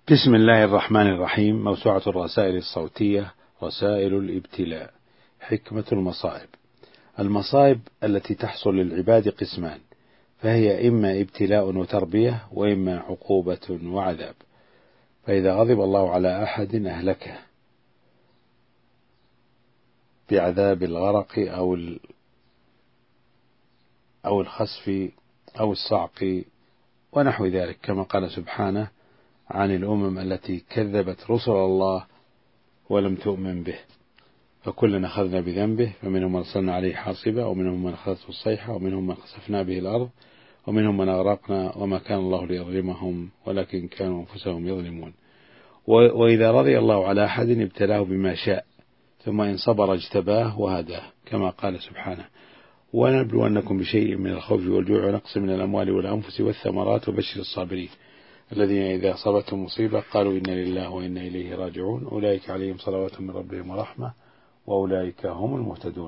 بسم الله الرحمن الرحيم. موسوعة الرسائل الصوتية رسائل الابتلاء. حكمة المصائب. المصائب التي تحصل للعباد قسمان، فهي إما ابتلاء وتربية، وإما عقوبة وعذاب. فإذا غضب الله على أحد أهلكه بعذاب الغرق أو الخسف أو الصعق ونحو ذلك، كما قال سبحانه عن الأمم التي كذبت رسل الله ولم تؤمن به، فكلنا أخذنا بذنبه، فمنهم من أرسلنا عليه حاصبا، ومنهم من أخذته الصيحة، ومنهم من خسفنا به الأرض، ومنهم من أغرقنا، وما كان الله ليظلمهم ولكن كانوا أنفسهم يظلمون. وإذا رضي الله على أحد ابتلاه بما شاء، ثم إن صبر اجتباه وهداه، كما قال سبحانه: ونبلونكم بشيء من الخوف والجوع ونقص من الأموال والأنفس والثمرات وبشر الصابرين الذين إذا أصابتهم مصيبة قالوا إنا لله وإنا إليه راجعون أولئك عليهم صلوات من ربهم ورحمة وأولئك هم المهتدون.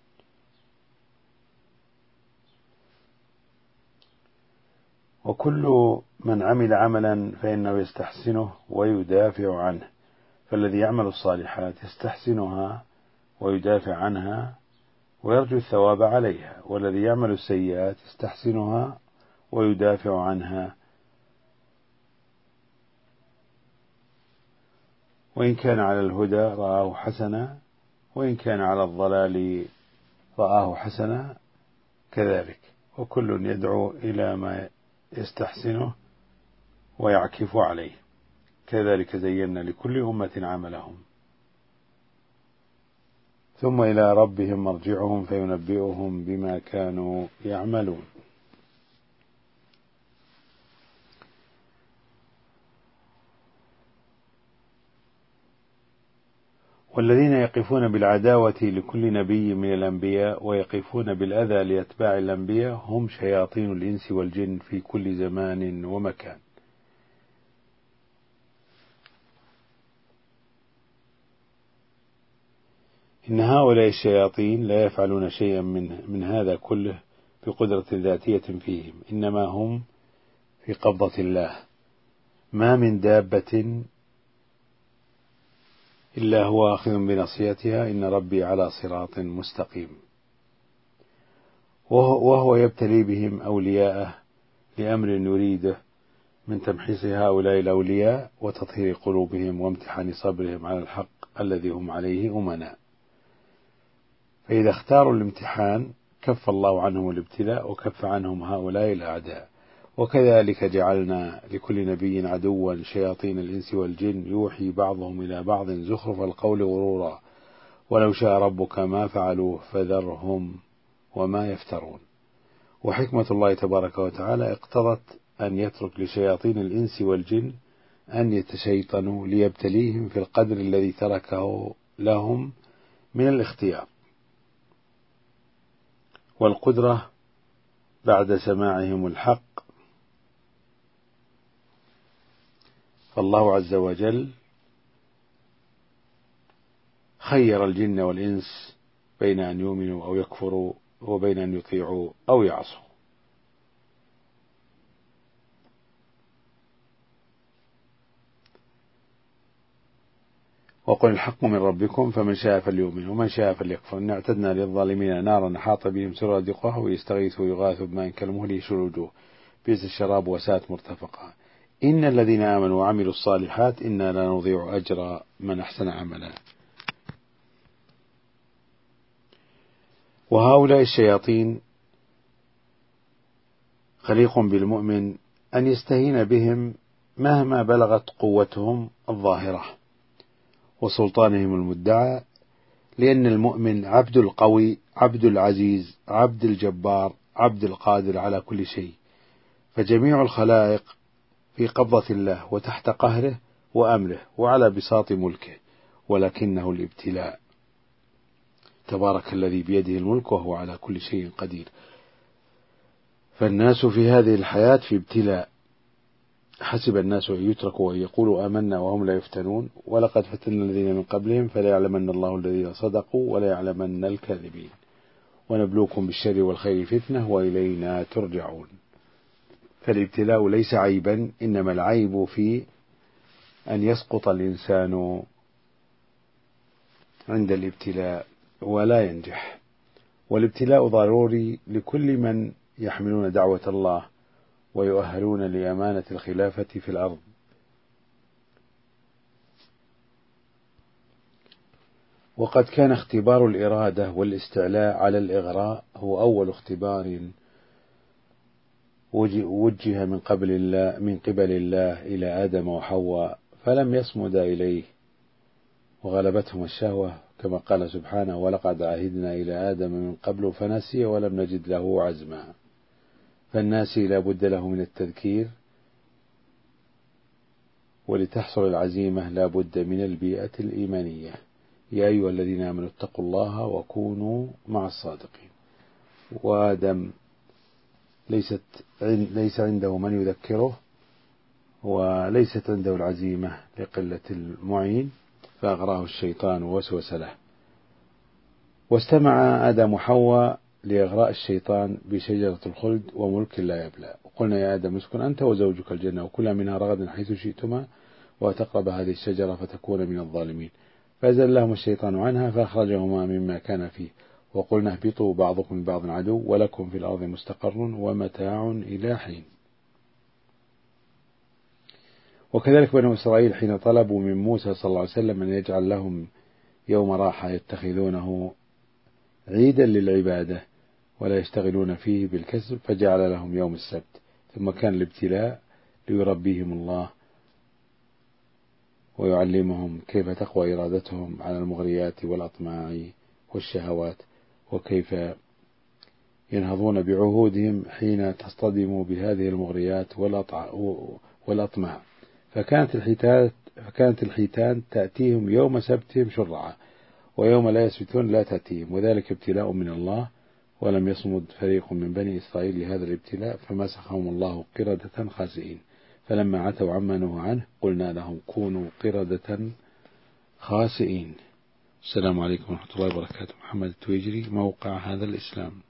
وكل من عمل عملا فإنه يستحسنه ويدافع عنه، فالذي يعمل الصالحات يستحسنها ويدافع عنها ويرجو الثواب عليها، والذي يعمل السيئات يستحسنها ويدافع عنها، وإن كان على الهدى رآه حسنا، وإن كان على الضلال رآه حسنا كذلك، وكل يدعو إلى ما يستحسنه ويعكف عليه. كذلك زينا لكل أمة عملهم ثم إلى ربهم مرجعهم فينبئهم بما كانوا يعملون. والذين يقفون بالعداوة لكل نبي من الأنبياء ويقفون بالأذى لأتباع الأنبياء هم شياطين الإنس والجن في كل زمان ومكان. إن هؤلاء الشياطين لا يفعلون شيئا من هذا كله بقدرة ذاتية فيهم، إنما هم في قبضة الله. ما من دابة إلا هو آخذ بناصيتها، إن ربي على صراط مستقيم. وهو يبتلي بهم أولياءه لأمر يريده من تمحيص هؤلاء الأولياء وتطهير قلوبهم وامتحان صبرهم على الحق الذي هم عليه أمناء. فإذا اختاروا الامتحان كف الله عنهم الابتلاء وكف عنهم هؤلاء الأعداء. وكذلك جعلنا لكل نبي عدوا شياطين الإنس والجن يوحي بعضهم إلى بعض زخرف القول غرورا ولو شاء ربك ما فعلوه فذرهم وما يفترون. وحكمة الله تبارك وتعالى اقتضت أن يترك لشياطين الإنس والجن أن يتشيطنوا ليبتليهم في القدر الذي تركه لهم من الاختيار والقدرة بعد سماعهم الحق. فالله عز وجل خير الجن والإنس بين أن يؤمنوا أو يكفروا وبين أن يطيعوا أو يعصوا. وقل الحق من ربكم فمن شاء فليؤمن ومن شاء فليكفر إنا اعتدنا للظالمين نارا أحاط بهم سرادقها ويستغيثوا ويغاثوا بماء كالمهل يشوي الوجوه بئس الشراب وساءت مرتفقا إن الذين آمنوا وعملوا الصالحات إنا لا نضيع أجر من أحسن عملا. وهؤلاء الشياطين خليق بالمؤمن أن يستهين بهم مهما بلغت قوتهم الظاهرة وسلطانهم المدعى، لأن المؤمن عبد القوي عبد العزيز عبد الجبار عبد القادر على كل شيء، فجميع الخلائق في قبضة الله وتحت قهره وأمره وعلى بساط ملكه، ولكنه الابتلاء. تبارك الذي بيده الملك وهو على كل شيء قدير. فالناس في هذه الحياة في ابتلاء. حسب الناس أن يتركوا أن يقولوا آمنا وهم لا يفتنون ولقد فتنا الذين من قبلهم فلا يعلمن الله الذين صدقوا ولا يعلمن الكاذبين ونبلوكم بالشر والخير فتنة وإلينا ترجعون. فالابتلاء ليس عيبا، إنما العيب في أن يسقط الإنسان عند الابتلاء ولا ينجح، والابتلاء ضروري لكل من يحملون دعوة الله ويؤهلون لأمانة الخلافة في الأرض. وقد كان اختبار الإرادة والاستعلاء على الإغراء هو أول اختبار وجه من قبل الله إلى آدم وحواء فلم يصمد إليه وغلبتهم الشهوة، كما قال سبحانه: ولقد عهدنا إلى آدم من قبل فنسي ولم نجد له عزما. فالناسي لا بد له من التذكير، ولتحصل العزيمة لا بد من البيئة الإيمانية. يا أيها الذين آمنوا اتقوا الله وكونوا مع الصادقين. وآدم ليس عنده من يذكره، وليست عنده العزيمة لقلة المعين، فأغراه الشيطان ووسوس له. واستمع آدم وحواء لإغراء الشيطان بشجرة الخلد وملك لا يبلى. وقلنا: يا آدم اسكن أنت وزوجك الجنة وكلا منها رغدا حيث شئتما وتقرب هذه الشجرة فتكون من الظالمين. فأزلهم الشيطان عنها فأخرجهما مما كان فيه، وقلنا: اهبطوا بعضكم من بعض عدو ولكم في الأرض مستقر ومتاع إلى حين. وكذلك بنو إسرائيل حين طلبوا من موسى صلى الله عليه وسلم أن يجعل لهم يوم راحة يتخذونه عيدا للعبادة ولا يشتغلون فيه بالكسب، فجعل لهم يوم السبت. ثم كان الابتلاء ليربيهم الله ويعلمهم كيف تقوى إرادتهم على المغريات والأطماع والشهوات، وكيف ينهضون بعهودهم حين تصطدموا بهذه المغريات والأطماع. فكانت الحيتان تأتيهم يوم سبتهم شرعا، ويوم لا يسبتون لا تأتيهم، وذلك ابتلاء من الله. ولم يصمد فريق من بني إسرائيل لهذا الابتلاء فمسخهم الله قردة خاسئين. فلما عتوا عما نهوا عنه قلنا لهم كونوا قردة خاسئين. السلام عليكم ورحمة الله وبركاته. محمد التويجري، موقع هذا الإسلام.